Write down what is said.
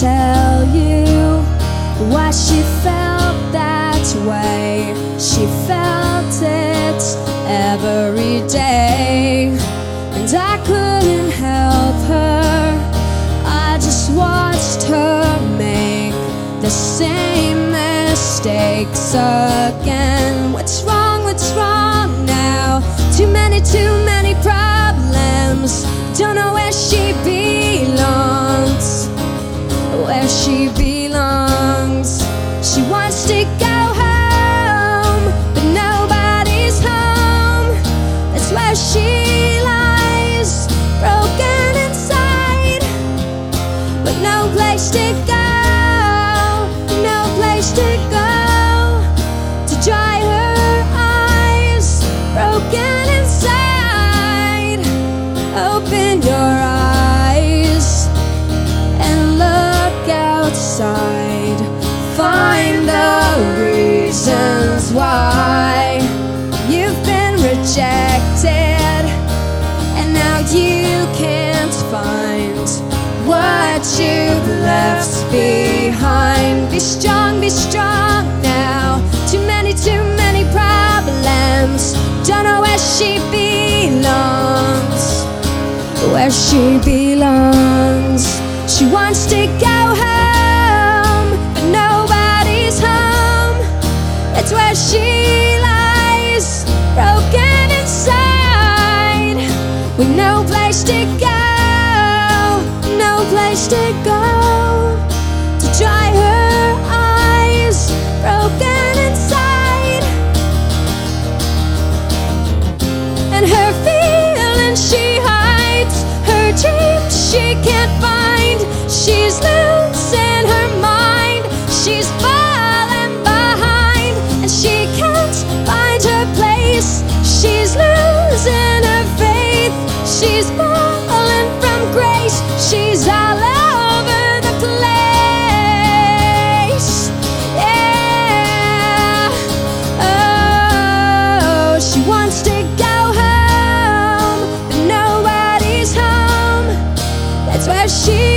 tell you why she felt that way. She felt it every day, and I couldn't help her. I just watched her make the same mistakes again. What's wrong? What's wrong now? Too many problems. Don't know where she belongs. Where she belongs. She wants to go home, but nobody's home. That's where she lies, broken inside, with no place to go, no place to go to dry her eyes, broken inside. Open your eyes and look outside. Find the reasons why you've been rejected, and now you can't find what you've left behind. Be strong now. Too many problems. Don't know where she belongs. Where she belongs. She wants to go home, but nobody's home. That's where she lies, broken inside, with no place to go, no place to go to dry her eyes, broken inside. And her feelings she hides, her dreams she can't find. She's losing her mind, she's falling behind, and she can't find her place. She's losing her faith, she's falling from grace. She's all over the place. Yeah. Oh, she wants to go home, but nobody's home. That's where she